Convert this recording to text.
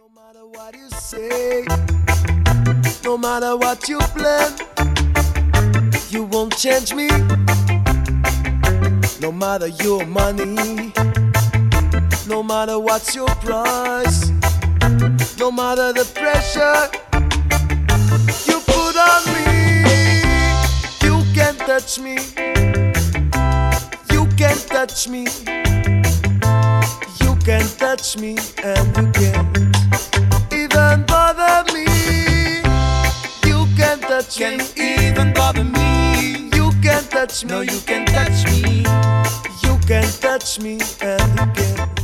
No matter what you say, no matter what you plan, you won't change me. No matter your money, no matter what's your price, no matter the pressure you put on me, you can't touch me. You can't touch me. You can't touch me, and you can't even bother me. You can't touch me. Can't even bother me. You can't touch me. No, you can't touch me. You can't touch me, and you can't